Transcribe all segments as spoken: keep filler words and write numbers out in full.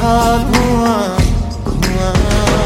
था धुआं धुआं,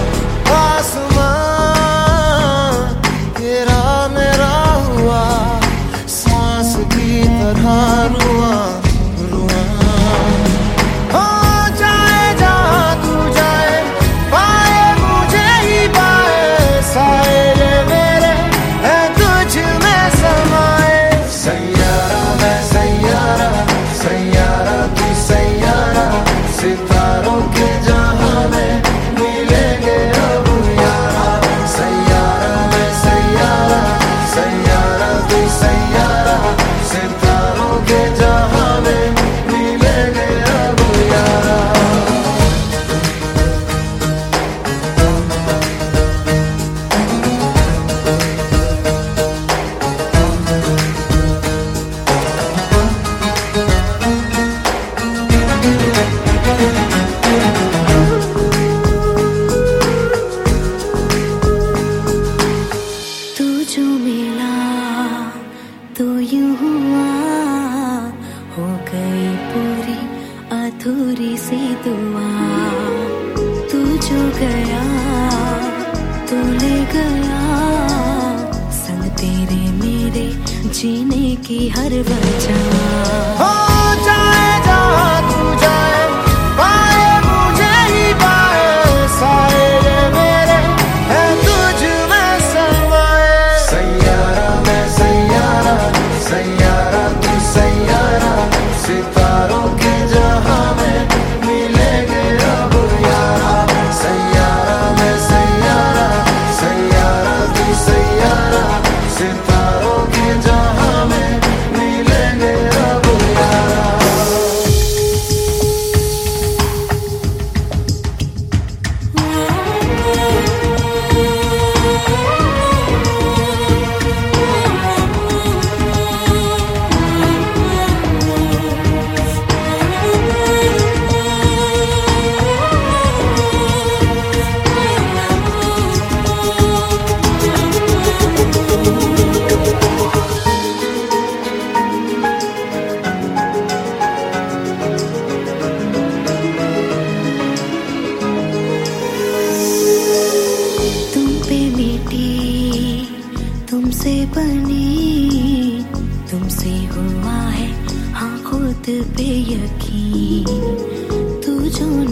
आसमां तेरा मेरा हुआ, सांस की तरह रुआं रुआं। हो जाए जहाँ तू जाए, पाए मुझे ही पाए, साए ये मेरे हैं तुझ में समाए। सैयारा मैं सैयारा, सैयारा तू सैयारा, सितारों के जहां में मिलेंगे अब यारा। सैयारा मैं सैयारा, सैयारा तू सैयारा, सितारों के जहां में मिलेंगे अब यारा। तू जो मिला तो यूं हुआ, हो गई पूरी अधूरी सी दुआ। तू जो गया तो ले गया, संग तेरे मेरे जीने की हर वजह। हो जाए जहाँ तू जाए, पाए मुझे ही पाए, साए ये मेरे हैं तुझ में समाए। सैयारा मैं सैयारा, सैयारा तू सैयारा, सितारों के जहां में मिलेंगे अब यारा। सैयारा मैं सैयारा, सैयारा तू सैयारा, सितारों के जहां में मिलेंगे अब यारा। तुम पे मिटी, तुमसे बनी, तुमसे हुआ है हाँ खुद पे यकीन। तू जो